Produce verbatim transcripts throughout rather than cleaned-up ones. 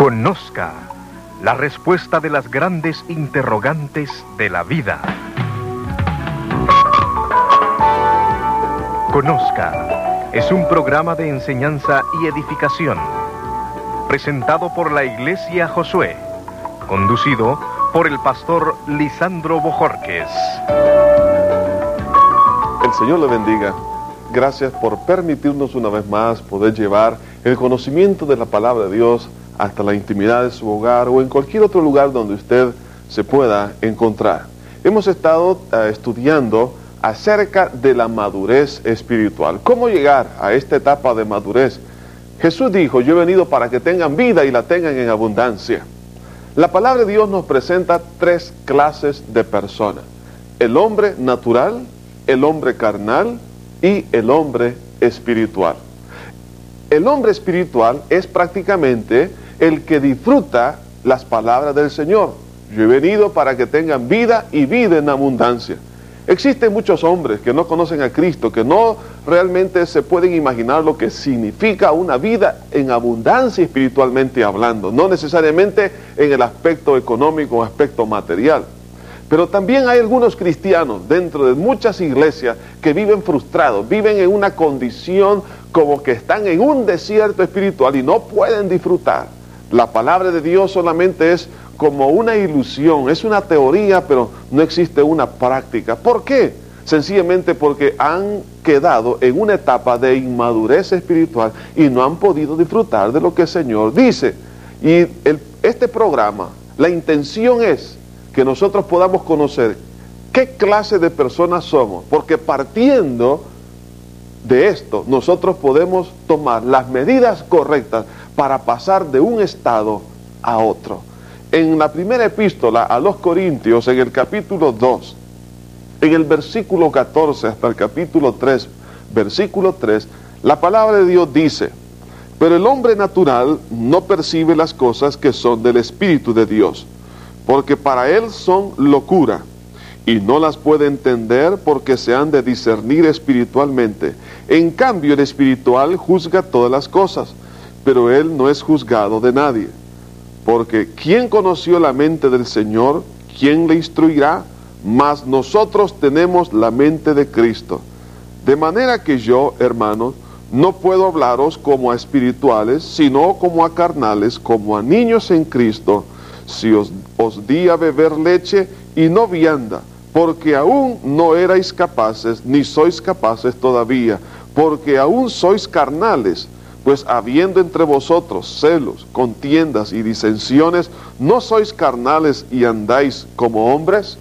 Conozca la respuesta de las grandes interrogantes de la vida. Conozca es un programa de enseñanza y edificación, presentado por la Iglesia Josué, conducido por el pastor Lisandro Bojorquez. El Señor le bendiga. Gracias por permitirnos una vez más poder llevar el conocimiento de la palabra de Dios hasta la intimidad de su hogar o en cualquier otro lugar donde usted se pueda encontrar. Hemos estado uh, estudiando acerca de la madurez espiritual. ¿Cómo llegar a esta etapa de madurez? Jesús dijo, yo he venido para que tengan vida y la tengan en abundancia. La palabra de Dios nos presenta tres clases de personas: el hombre natural, el hombre carnal y el hombre espiritual. El hombre espiritual es prácticamente el que disfruta las palabras del Señor. Yo he venido para que tengan vida y vida en abundancia. Existen muchos hombres que no conocen a Cristo, que no realmente se pueden imaginar lo que significa una vida en abundancia espiritualmente hablando, no necesariamente en el aspecto económico o aspecto material. Pero también hay algunos cristianos dentro de muchas iglesias que viven frustrados, viven en una condición como que están en un desierto espiritual y no pueden disfrutar. La palabra de Dios solamente es como una ilusión, es una teoría, pero no existe una práctica. ¿Por qué? Sencillamente porque han quedado en una etapa de inmadurez espiritual y no han podido disfrutar de lo que el Señor dice. Y el, este programa, la intención es que nosotros podamos conocer qué clase de personas somos, porque partiendo de esto, nosotros podemos tomar las medidas correctas para pasar de un estado a otro. En la primera epístola a los Corintios, en el capítulo dos, en el versículo catorce hasta el capítulo tres, versículo tres, la palabra de Dios dice, pero el hombre natural no percibe las cosas que son del Espíritu de Dios, porque para él son locura, y no las puede entender porque se han de discernir espiritualmente. En cambio, el espiritual juzga todas las cosas, pero él no es juzgado de nadie. Porque ¿quién conoció la mente del Señor? ¿Quién le instruirá? Mas nosotros tenemos la mente de Cristo. De manera que yo, hermanos, no puedo hablaros como a espirituales, sino como a carnales, como a niños en Cristo. Si os, os di a beber leche y no vianda, porque aún no erais capaces, ni sois capaces todavía, porque aún sois carnales, pues habiendo entre vosotros celos, contiendas y disensiones, ¿no sois carnales y andáis como hombres?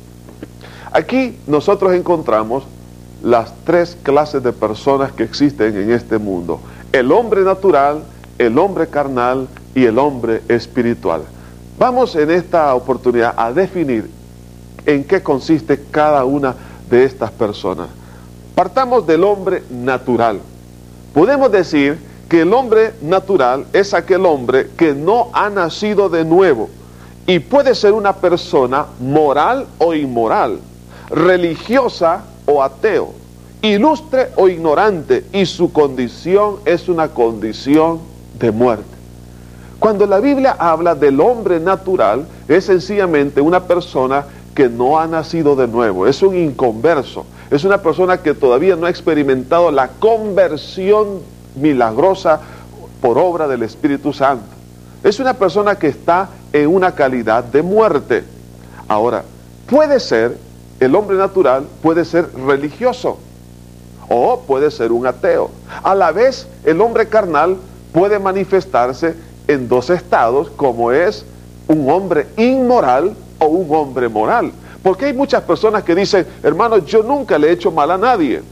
Aquí nosotros encontramos las tres clases de personas que existen en este mundo: el hombre natural, el hombre carnal y el hombre espiritual. Vamos en esta oportunidad a definir en qué consiste cada una de estas personas. Partamos del hombre natural. Podemos decir que el hombre natural es aquel hombre que no ha nacido de nuevo y puede ser una persona moral o inmoral, religiosa o ateo, ilustre o ignorante, y su condición es una condición de muerte. Cuando la Biblia habla del hombre natural, es sencillamente una persona que no ha nacido de nuevo, es un inconverso, es una persona que todavía no ha experimentado la conversión milagrosa por obra del Espíritu Santo. Es una persona que está en una calidad de muerte. Ahora, puede ser, el hombre natural puede ser religioso o puede ser un ateo. A la vez, el hombre carnal puede manifestarse en dos estados, como es un hombre inmoral o un hombre moral. Porque hay muchas personas que dicen, hermano, yo nunca le he hecho mal a nadie.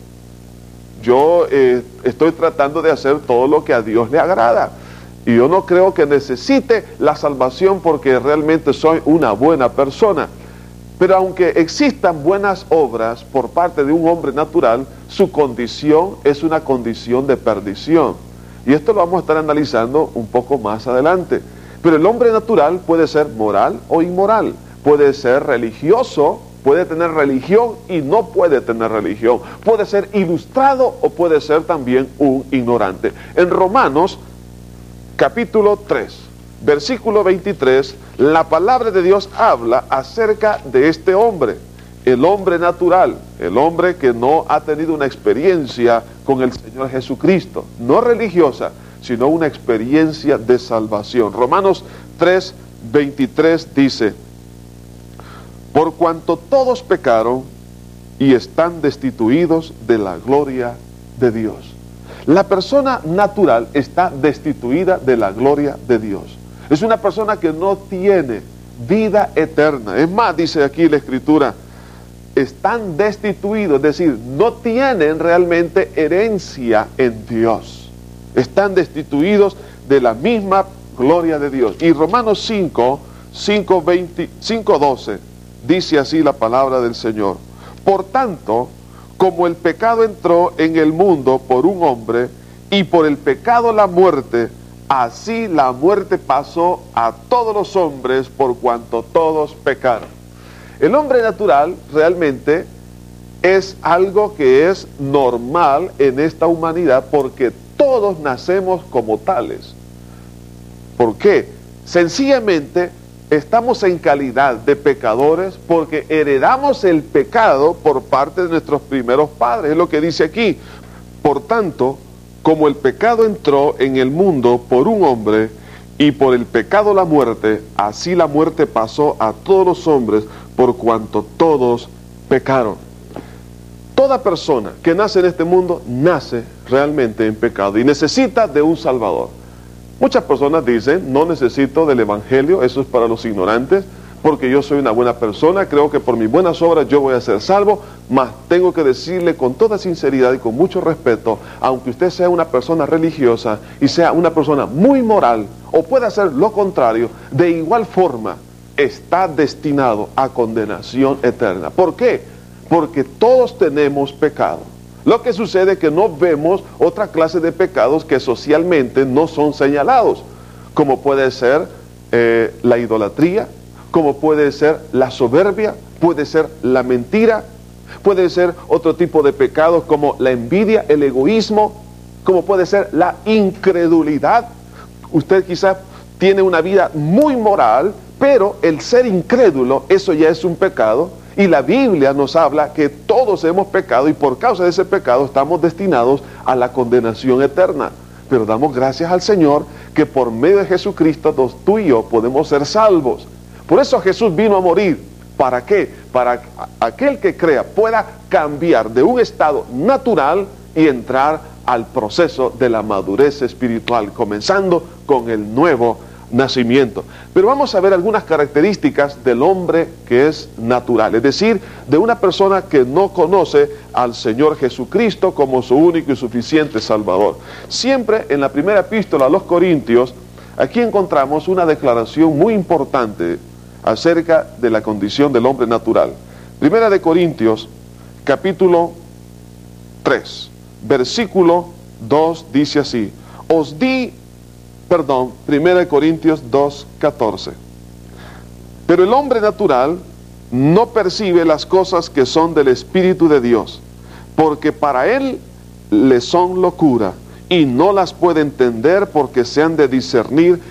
Yo eh, estoy tratando de hacer todo lo que a Dios le agrada. Y yo no creo que necesite la salvación porque realmente soy una buena persona. Pero aunque existan buenas obras por parte de un hombre natural, su condición es una condición de perdición. Y esto lo vamos a estar analizando un poco más adelante. Pero el hombre natural puede ser moral o inmoral, puede ser religioso, puede tener religión y no puede tener religión, puede ser ilustrado o puede ser también un ignorante. En Romanos capítulo tres, versículo veintitrés, la palabra de Dios habla acerca de este hombre, el hombre natural, el hombre que no ha tenido una experiencia con el Señor Jesucristo, no religiosa, sino una experiencia de salvación. Romanos tres, veintitrés dice, por cuanto todos pecaron y están destituidos de la gloria de Dios. La persona natural está destituida de la gloria de Dios. Es una persona que no tiene vida eterna. Es más, dice aquí la Escritura, están destituidos, es decir, no tienen realmente herencia en Dios. Están destituidos de la misma gloria de Dios. Y Romanos cinco, cinco, veinte, cinco, doce, dice así la palabra del Señor. Por tanto, como el pecado entró en el mundo por un hombre, y por el pecado la muerte, así la muerte pasó a todos los hombres por cuanto todos pecaron. El hombre natural realmente es algo que es normal en esta humanidad porque todos nacemos como tales. ¿Por qué? Sencillamente estamos en calidad de pecadores porque heredamos el pecado por parte de nuestros primeros padres. Es lo que dice aquí. Por tanto, como el pecado entró en el mundo por un hombre y por el pecado la muerte, así la muerte pasó a todos los hombres por cuanto todos pecaron. Toda persona que nace en este mundo nace realmente en pecado y necesita de un Salvador. Muchas personas dicen, no necesito del Evangelio, eso es para los ignorantes, porque yo soy una buena persona, creo que por mis buenas obras yo voy a ser salvo, mas tengo que decirle con toda sinceridad y con mucho respeto, aunque usted sea una persona religiosa y sea una persona muy moral, o pueda hacer lo contrario, de igual forma está destinado a condenación eterna. ¿Por qué? Porque todos tenemos pecado. Lo que sucede es que no vemos otra clase de pecados que socialmente no son señalados, como puede ser eh, la idolatría, como puede ser la soberbia, puede ser la mentira, puede ser otro tipo de pecados como la envidia, el egoísmo, como puede ser la incredulidad. Usted quizás tiene una vida muy moral, pero el ser incrédulo, eso ya es un pecado, y la Biblia nos habla que todos hemos pecado y por causa de ese pecado estamos destinados a la condenación eterna. Pero damos gracias al Señor que por medio de Jesucristo tú y yo podemos ser salvos. Por eso Jesús vino a morir. ¿Para qué? Para que aquel que crea pueda cambiar de un estado natural y entrar al proceso de la madurez espiritual, comenzando con el nuevo nacimiento. Pero vamos a ver algunas características del hombre que es natural, es decir, de una persona que no conoce al Señor Jesucristo como su único y suficiente Salvador. Siempre en la primera epístola a los Corintios, aquí encontramos una declaración muy importante acerca de la condición del hombre natural. Primera de Corintios, capítulo tres, versículo dos, dice así, os di, perdón, Primera de Corintios dos, catorce, pero el hombre natural no percibe las cosas que son del Espíritu de Dios, porque para él le son locura, y no las puede entender porque se han de discernir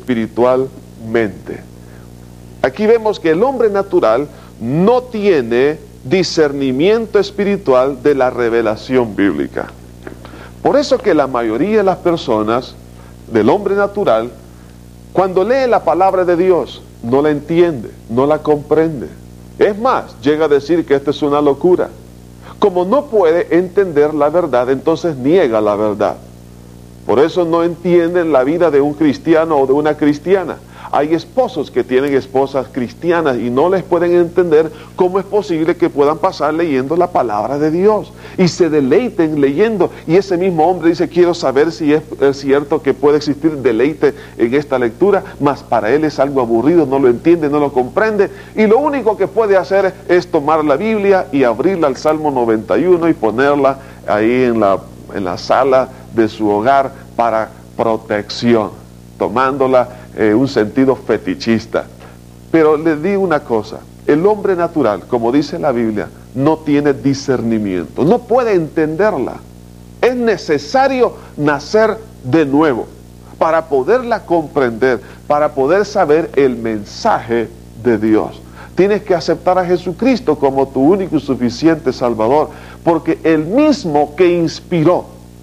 espiritualmente. Aquí vemos que el hombre natural no tiene discernimiento espiritual de la revelación bíblica. Por eso que la mayoría de las personas del hombre natural, cuando lee la palabra de Dios, no la entiende, no la comprende. Es más, llega a decir que esto es una locura. Como no puede entender la verdad, entonces niega la verdad. Por eso no entienden la vida de un cristiano o de una cristiana. Hay esposos que tienen esposas cristianas y no les pueden entender cómo es posible que puedan pasar leyendo la palabra de Dios y se deleiten leyendo. Y ese mismo hombre dice, quiero saber si es, es cierto que puede existir deleite en esta lectura, mas para él es algo aburrido, no lo entiende, no lo comprende. Y lo único que puede hacer es tomar la Biblia y abrirla al Salmo noventa y uno y ponerla ahí en la, en la sala de su hogar para protección, tomándola eh, un sentido fetichista. Pero le digo una cosa, el hombre natural, como dice la Biblia, no tiene discernimiento, no puede entenderla. Es necesario nacer de nuevo para poderla comprender, para poder saber el mensaje de Dios. Tienes que aceptar a Jesucristo como tu único y suficiente Salvador, porque el mismo que inspiró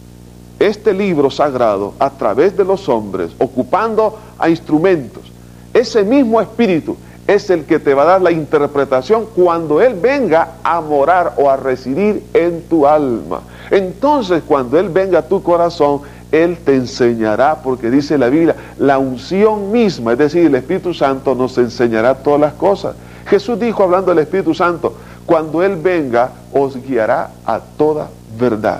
este libro sagrado a través de los hombres, ocupando a instrumentos, ese mismo Espíritu es el que te va a dar la interpretación cuando Él venga a morar o a residir en tu alma. Entonces, cuando Él venga a tu corazón, Él te enseñará, porque dice la Biblia, la unción misma, es decir, el Espíritu Santo nos enseñará todas las cosas. Jesús dijo, hablando del Espíritu Santo, cuando Él venga, os guiará a toda verdad.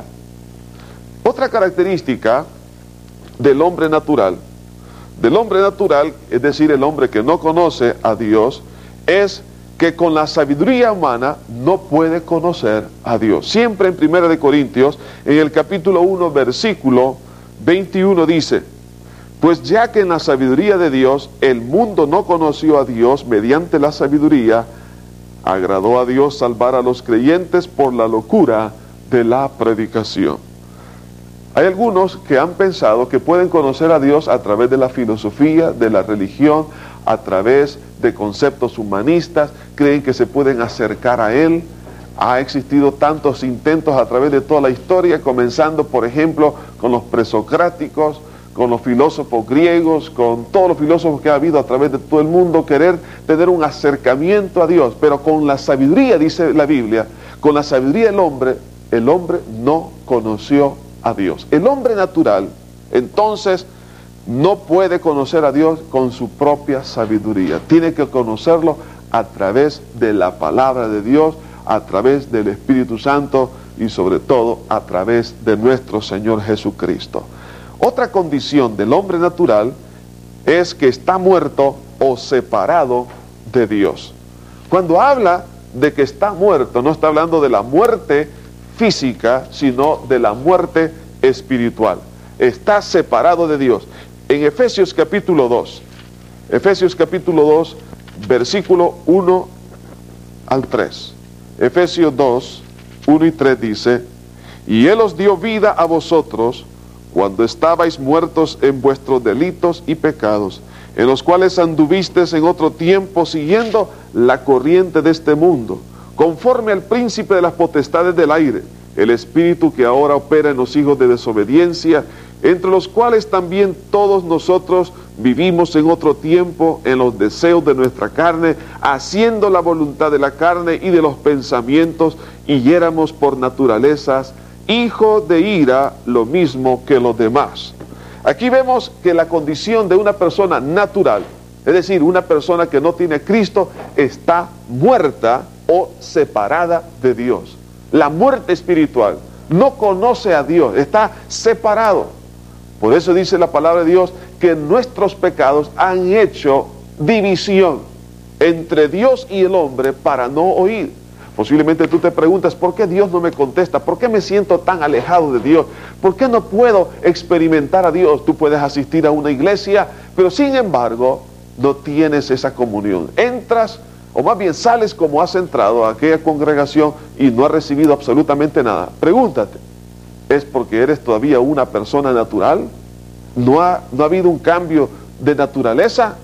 Otra característica del hombre natural, del hombre natural, es decir, el hombre que no conoce a Dios, es que con la sabiduría humana no puede conocer a Dios. Siempre en Primera de Corintios, en el capítulo uno, versículo veintiuno dice, pues ya que en la sabiduría de Dios el mundo no conoció a Dios mediante la sabiduría, agradó a Dios salvar a los creyentes por la locura de la predicación. Hay algunos que han pensado que pueden conocer a Dios a través de la filosofía, de la religión, a través de conceptos humanistas, creen que se pueden acercar a Él. Ha existido tantos intentos a través de toda la historia, comenzando por ejemplo con los presocráticos, con los filósofos griegos, con todos los filósofos que ha habido a través de todo el mundo, querer tener un acercamiento a Dios, pero con la sabiduría, dice la Biblia, con la sabiduría del hombre, el hombre no conoció a Dios. El hombre natural, entonces, no puede conocer a Dios con su propia sabiduría, tiene que conocerlo a través de la palabra de Dios, a través del Espíritu Santo y sobre todo a través de nuestro Señor Jesucristo. Otra condición del hombre natural es que está muerto o separado de Dios. Cuando habla de que está muerto, no está hablando de la muerte física, sino de la muerte espiritual. Está separado de Dios. En Efesios capítulo dos, Efesios capítulo dos, versículo uno al tres. Efesios dos, uno y tres dice, y Él os dio vida a vosotros cuando estabais muertos en vuestros delitos y pecados, en los cuales anduvisteis en otro tiempo siguiendo la corriente de este mundo, conforme al príncipe de las potestades del aire, el espíritu que ahora opera en los hijos de desobediencia, entre los cuales también todos nosotros vivimos en otro tiempo en los deseos de nuestra carne, haciendo la voluntad de la carne y de los pensamientos, y éramos por naturalezas hijos de ira, lo mismo que los demás. Aquí vemos que la condición de una persona natural, es decir, una persona que no tiene a Cristo, está muerta o separada de Dios. La muerte espiritual, no conoce a Dios, está separado. Por eso dice la palabra de Dios que nuestros pecados han hecho división entre Dios y el hombre para no oír. Posiblemente tú te preguntas, ¿por qué Dios no me contesta? ¿Por qué me siento tan alejado de Dios? ¿Por qué no puedo experimentar a Dios? Tú puedes asistir a una iglesia, pero sin embargo no tienes esa comunión. Entras, o más bien sales como has entrado a aquella congregación y no has recibido absolutamente nada. Pregúntate, ¿es porque eres todavía una persona natural? ¿No ha, no ha habido un cambio de naturaleza?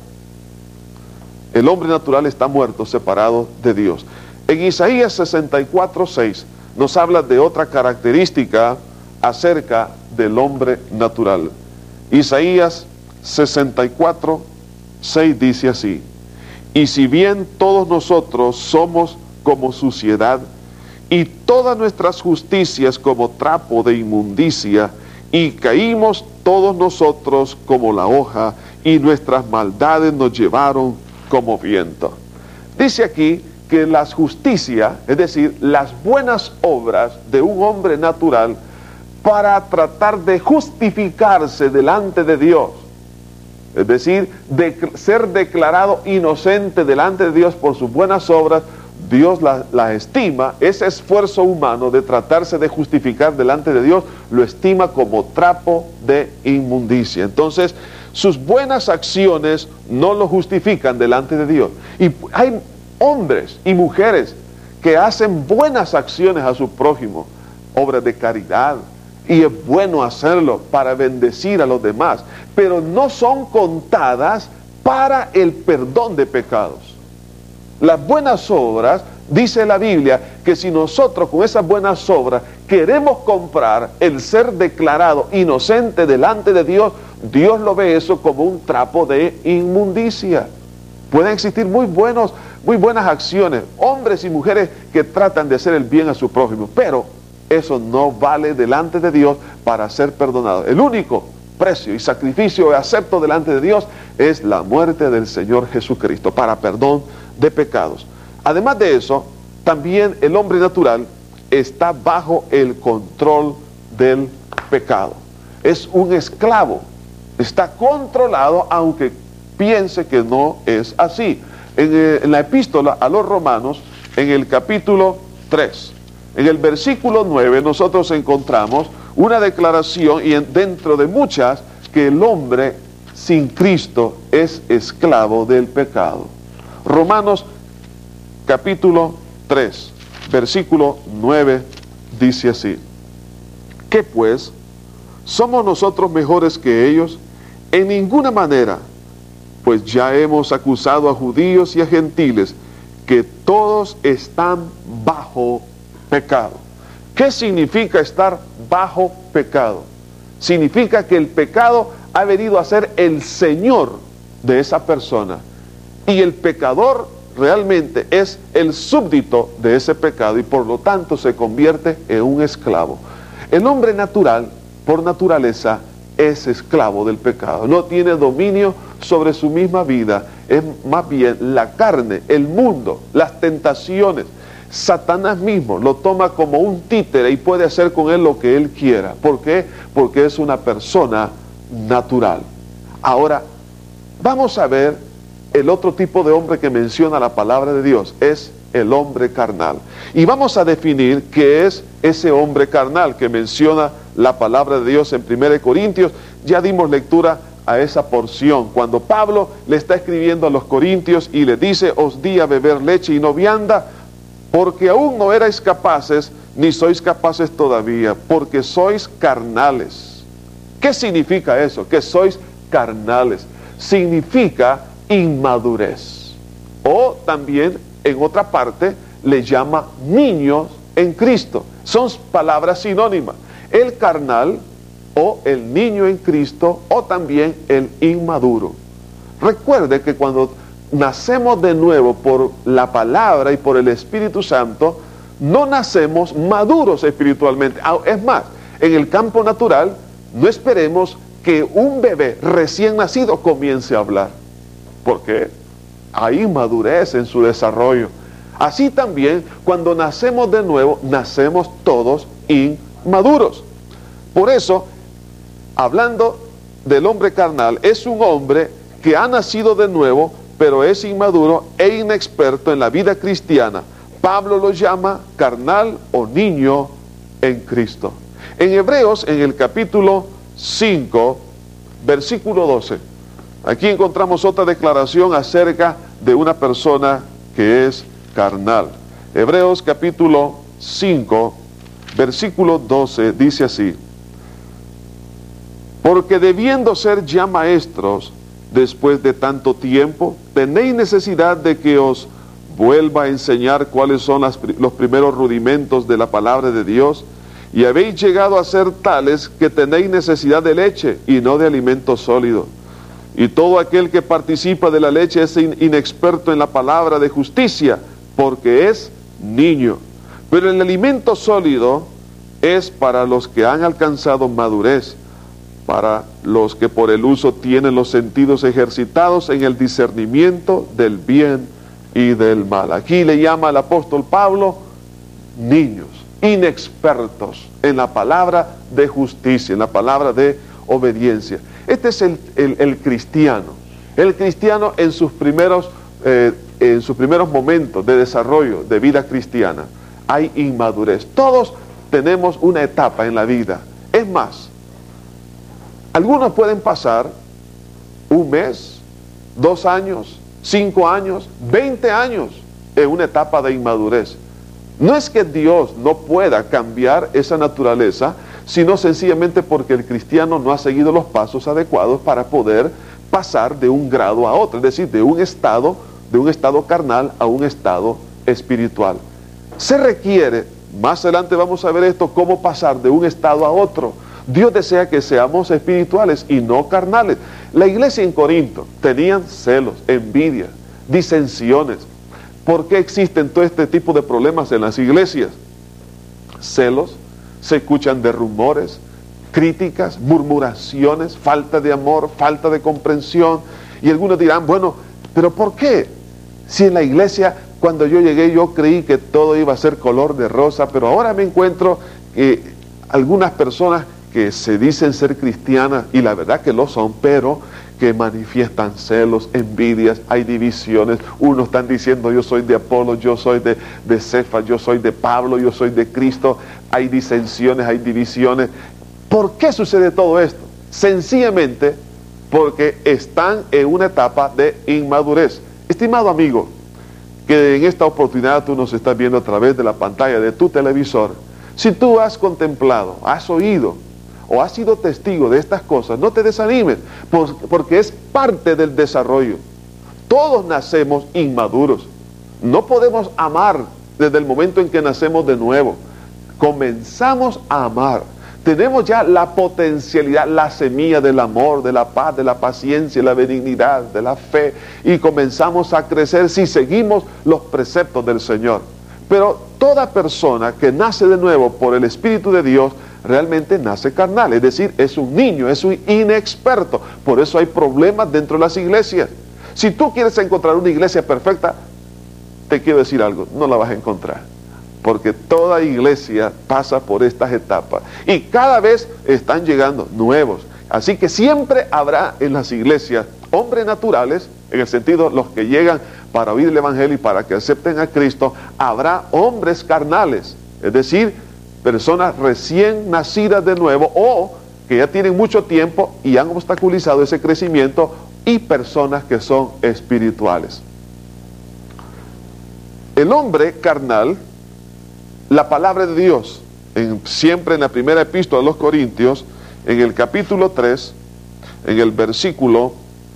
El hombre natural está muerto, separado de Dios. En Isaías sesenta y cuatro, seis nos habla de otra característica acerca del hombre natural. Isaías sesenta y cuatro, seis dice así, y si bien todos nosotros somos como suciedad, y todas nuestras justicias como trapo de inmundicia, y caímos todos nosotros como la hoja, y nuestras maldades nos llevaron como viento. Dice aquí que las justicias, es decir, las buenas obras de un hombre natural, para tratar de justificarse delante de Dios, es decir, de ser declarado inocente delante de Dios por sus buenas obras, Dios la, la estima, ese esfuerzo humano de tratarse de justificar delante de Dios, lo estima como trapo de inmundicia. Entonces, sus buenas acciones no lo justifican delante de Dios. Y hay hombres y mujeres que hacen buenas acciones a su prójimo, obras de caridad, y es bueno hacerlo para bendecir a los demás, pero no son contadas para el perdón de pecados. Las buenas obras, dice la Biblia, que si nosotros con esas buenas obras queremos comprar el ser declarado inocente delante de Dios, Dios lo ve eso como un trapo de inmundicia. Pueden existir muy buenos, muy buenas acciones, hombres y mujeres que tratan de hacer el bien a su prójimo, pero eso no vale delante de Dios para ser perdonado. El único precio y sacrificio acepto delante de Dios es la muerte del Señor Jesucristo para perdón de pecados. Además de eso, también el hombre natural está bajo el control del pecado. Es un esclavo, está controlado aunque piense que no es así. En, eh, en la epístola a los Romanos, en el capítulo tres, en el versículo nueve, nosotros encontramos una declaración, y en, dentro de muchas, que el hombre sin Cristo es esclavo del pecado. Romanos capítulo tres, versículo nueve, dice así: ¿qué pues? ¿Somos nosotros mejores que ellos? En ninguna manera, pues ya hemos acusado a judíos y a gentiles que todos están bajo pecado. ¿Qué significa estar bajo pecado? Significa que el pecado ha venido a ser el señor de esa persona, y el pecador realmente es el súbdito de ese pecado, y por lo tanto se convierte en un esclavo. El hombre natural, por naturaleza, es esclavo del pecado, no tiene dominio sobre su misma vida, es más bien la carne, el mundo, las tentaciones. Satanás mismo lo toma como un títere y puede hacer con él lo que él quiera. ¿Por qué? Porque es una persona natural. Ahora, vamos a ver el otro tipo de hombre que menciona la palabra de Dios, es el hombre carnal. Y vamos a definir qué es ese hombre carnal que menciona la palabra de Dios en primera de Corintios. Ya dimos lectura a esa porción, cuando Pablo le está escribiendo a los corintios y le dice: os di a beber leche y no vianda, porque aún no erais capaces, ni sois capaces todavía, porque sois carnales. ¿Qué significa eso? Que sois carnales. Significa inmadurez. O también, en otra parte, le llama niños en Cristo. Son palabras sinónimas. El carnal, o el niño en Cristo, o también el inmaduro. Recuerde que cuando nacemos de nuevo por la palabra y por el Espíritu Santo, no nacemos maduros espiritualmente. Es más, en el campo natural, no esperemos que un bebé recién nacido comience a hablar, porque hay inmadurez en su desarrollo. Así también, cuando nacemos de nuevo, nacemos todos inmaduros. Por eso, hablando del hombre carnal, es un hombre que ha nacido de nuevo, pero es inmaduro e inexperto en la vida cristiana. Pablo lo llama carnal o niño en Cristo. En Hebreos, en el capítulo cinco, versículo doce, aquí encontramos otra declaración acerca de una persona que es carnal. Hebreos capítulo cinco, versículo doce, dice así: porque debiendo ser ya maestros, después de tanto tiempo, tenéis necesidad de que os vuelva a enseñar cuáles son las, los primeros rudimentos de la palabra de Dios, y habéis llegado a ser tales que tenéis necesidad de leche y no de alimento sólido. Y todo aquel que participa de la leche es in, inexperto en la palabra de justicia, porque es niño. Pero el alimento sólido es para los que han alcanzado madurez, para los que por el uso tienen los sentidos ejercitados en el discernimiento del bien y del mal. Aquí le llama al apóstol Pablo niños, inexpertos en la palabra de justicia, en la palabra de obediencia. Este es el, el, el cristiano. El cristiano en sus primeros, eh, en sus primeros momentos de desarrollo de vida cristiana, hay inmadurez. Todos tenemos una etapa en la vida. Es más, algunos pueden pasar un mes, dos años, cinco años, veinte años en una etapa de inmadurez. No es que Dios no pueda cambiar esa naturaleza, sino sencillamente porque el cristiano no ha seguido los pasos adecuados para poder pasar de un grado a otro, es decir, de un estado, de un estado carnal a un estado espiritual. Se requiere, más adelante vamos a ver esto, cómo pasar de un estado a otro. Dios desea que seamos espirituales y no carnales. La iglesia en Corinto tenían celos, envidia, disensiones. ¿Por qué existen todo este tipo de problemas en las iglesias? Celos, se escuchan de rumores, críticas, murmuraciones, falta de amor, falta de comprensión. Y algunos dirán, bueno, ¿pero por qué? Si en la iglesia, cuando yo llegué, yo creí que todo iba a ser color de rosa, pero ahora me encuentro que algunas personas que se dicen ser cristianas, y la verdad que lo son, pero que manifiestan celos, envidias, hay divisiones. Unos están diciendo, yo soy de Apolo, yo soy de, de Cefas, yo soy de Pablo, yo soy de Cristo. Hay disensiones, hay divisiones. ¿Por qué sucede todo esto? Sencillamente porque están en una etapa de inmadurez. Estimado amigo, que en esta oportunidad tú nos estás viendo a través de la pantalla de tu televisor, si tú has contemplado, has oído o has sido testigo de estas cosas, no te desanimes, porque es parte del desarrollo. Todos nacemos inmaduros. No podemos amar desde el momento en que nacemos de nuevo. Comenzamos a amar. Tenemos ya la potencialidad, la semilla del amor, de la paz, de la paciencia, de la benignidad, de la fe, y comenzamos a crecer si seguimos los preceptos del Señor. Pero toda persona que nace de nuevo por el Espíritu de Dios realmente nace carnal, es decir, es un niño, es un inexperto. Por eso hay problemas dentro de las iglesias. Si tú quieres encontrar una iglesia perfecta, te quiero decir algo, no la vas a encontrar, porque toda iglesia pasa por estas etapas y cada vez están llegando nuevos. Así que siempre habrá en las iglesias hombres naturales, en el sentido los que llegan para oír el evangelio y para que acepten a Cristo. Habrá hombres carnales, es decir, personas recién nacidas de nuevo o que ya tienen mucho tiempo y han obstaculizado ese crecimiento, y personas que son espirituales. El hombre carnal, la palabra de Dios, en, siempre en la primera epístola a los Corintios, en el capítulo tres, en el versículo,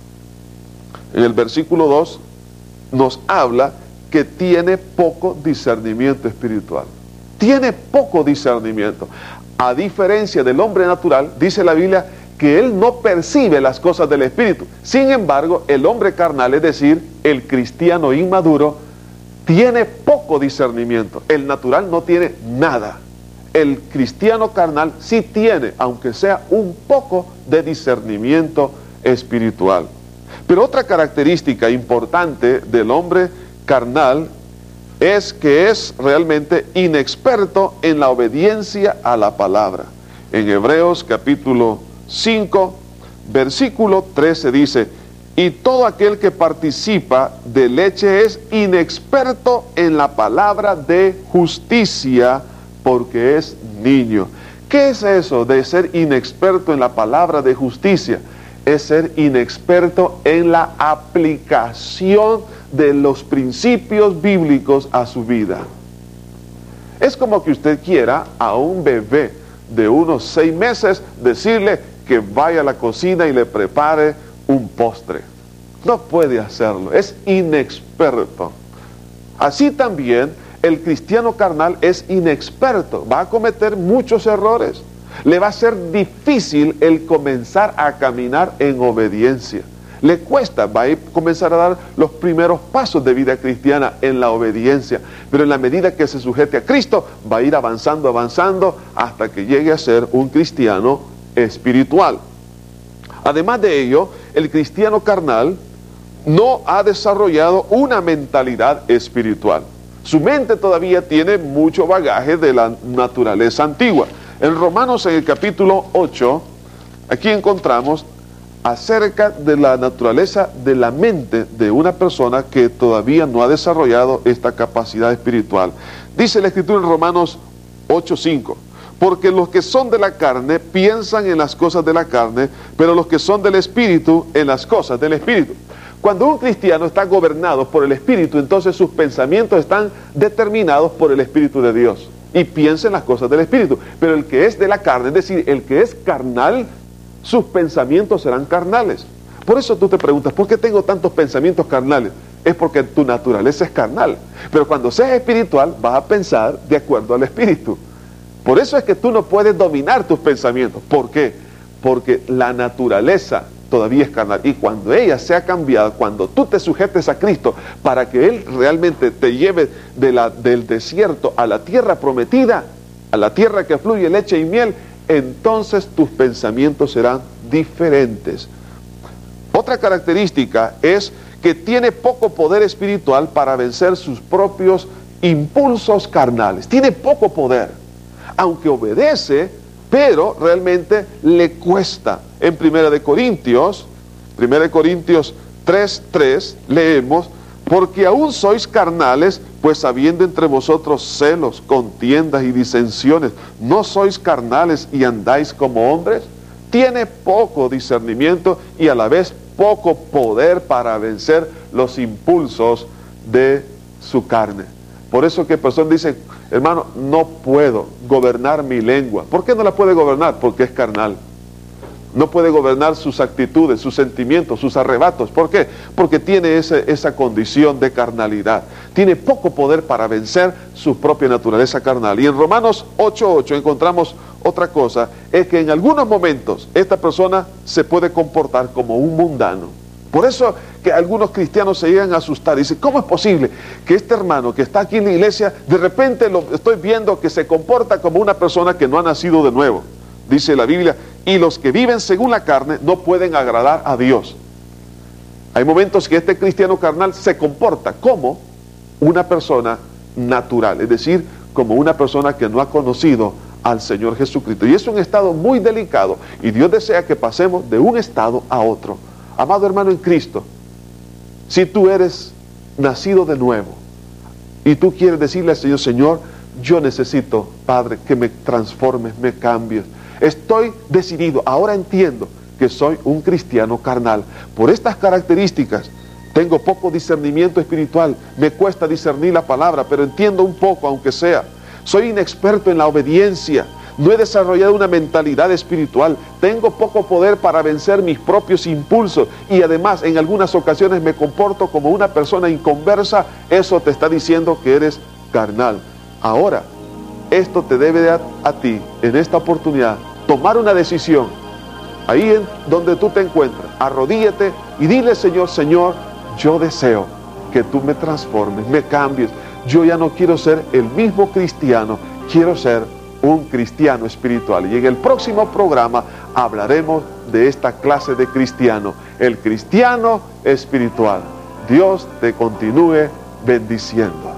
en el versículo dos, nos habla que tiene poco discernimiento espiritual. Tiene poco discernimiento. A diferencia del hombre natural, dice la Biblia que él no percibe las cosas del Espíritu. Sin embargo, el hombre carnal, es decir, el cristiano inmaduro, tiene poco discernimiento. El natural no tiene nada. El cristiano carnal sí tiene, aunque sea un poco de discernimiento espiritual. Pero otra característica importante del hombre carnal es que es realmente inexperto en la obediencia a la palabra. En Hebreos capítulo cinco, versículo trece dice: y todo aquel que participa de leche es inexperto en la palabra de justicia, porque es niño. ¿Qué es eso de ser inexperto en la palabra de justicia? Es ser inexperto en la aplicación de los principios bíblicos a su vida. Es como que usted quiera a un bebé de unos seis meses decirle que vaya a la cocina y le prepare un postre. No puede hacerlo, es inexperto. Así también el cristiano carnal es inexperto, va a cometer muchos errores. Le va a ser difícil el comenzar a caminar en obediencia. Le cuesta, va a comenzar a dar los primeros pasos de vida cristiana en la obediencia. Pero en la medida que se sujete a Cristo, va a ir avanzando, avanzando, hasta que llegue a ser un cristiano espiritual. Además de ello, el cristiano carnal no ha desarrollado una mentalidad espiritual. Su mente todavía tiene mucho bagaje de la naturaleza antigua. En Romanos, en el capítulo ocho, aquí encontramos acerca de la naturaleza de la mente de una persona que todavía no ha desarrollado esta capacidad espiritual. Dice la Escritura en Romanos ocho cinco: porque los que son de la carne piensan en las cosas de la carne, pero los que son del Espíritu en las cosas del Espíritu. Cuando un cristiano está gobernado por el Espíritu, entonces sus pensamientos están determinados por el Espíritu de Dios. y piensa en las cosas del Espíritu. Pero el que es de la carne, es decir, el que es carnal, sus pensamientos serán carnales. Por eso tú te preguntas, ¿por qué tengo tantos pensamientos carnales? Es porque tu naturaleza es carnal. Pero cuando seas espiritual, vas a pensar de acuerdo al Espíritu. Por eso es que tú no puedes dominar tus pensamientos. ¿Por qué? Porque la naturaleza todavía es carnal. Y cuando ella sea cambiada, cuando tú te sujetes a Cristo para que Él realmente te lleve de la, del desierto a la tierra prometida, a la tierra que fluye leche y miel, entonces tus pensamientos serán diferentes. Otra característica es que tiene poco poder espiritual para vencer sus propios impulsos carnales. Tiene poco poder, aunque obedece, pero realmente le cuesta. En Primera de Corintios, Primera de Corintios tres, tres, leemos: porque aún sois carnales, pues habiendo entre vosotros celos, contiendas y disensiones, ¿no sois carnales y andáis como hombres? Tiene poco discernimiento y a la vez poco poder para vencer los impulsos de su carne. Por eso que personas dicen, hermano, no puedo gobernar mi lengua. ¿Por qué no la puede gobernar? Porque es carnal. No puede gobernar sus actitudes, sus sentimientos, sus arrebatos. ¿Por qué? Porque tiene ese, esa condición de carnalidad. Tiene poco poder para vencer su propia naturaleza carnal. Y en Romanos ocho, ocho encontramos otra cosa, es que en algunos momentos esta persona se puede comportar como un mundano. Por eso que algunos cristianos se llegan a asustar y dicen, ¿cómo es posible que este hermano que está aquí en la iglesia, de repente lo estoy viendo que se comporta como una persona que no ha nacido de nuevo? Dice la Biblia, y los que viven según la carne no pueden agradar a Dios. Hay momentos que este cristiano carnal se comporta como una persona natural, es decir, como una persona que no ha conocido al Señor Jesucristo. Y es un estado muy delicado, y Dios desea que pasemos de un estado a otro. Amado hermano en Cristo, si tú eres nacido de nuevo, y tú quieres decirle al Señor, Señor, yo necesito, Padre, que me transformes, me cambies. Estoy decidido, ahora entiendo que soy un cristiano carnal. Por estas características, tengo poco discernimiento espiritual, me cuesta discernir la palabra, pero entiendo un poco, aunque sea. Soy inexperto en la obediencia, no he desarrollado una mentalidad espiritual, tengo poco poder para vencer mis propios impulsos y además en algunas ocasiones me comporto como una persona inconversa. Eso te está diciendo que eres carnal. Ahora, esto te debe a, a ti, en esta oportunidad, tomar una decisión. Ahí en donde tú te encuentras, arrodíllate y dile, Señor, Señor, yo deseo que tú me transformes, me cambies. Yo ya no quiero ser el mismo cristiano, quiero ser un cristiano espiritual. Y en el próximo programa hablaremos de esta clase de cristiano, el cristiano espiritual. Dios te continúe bendiciendo.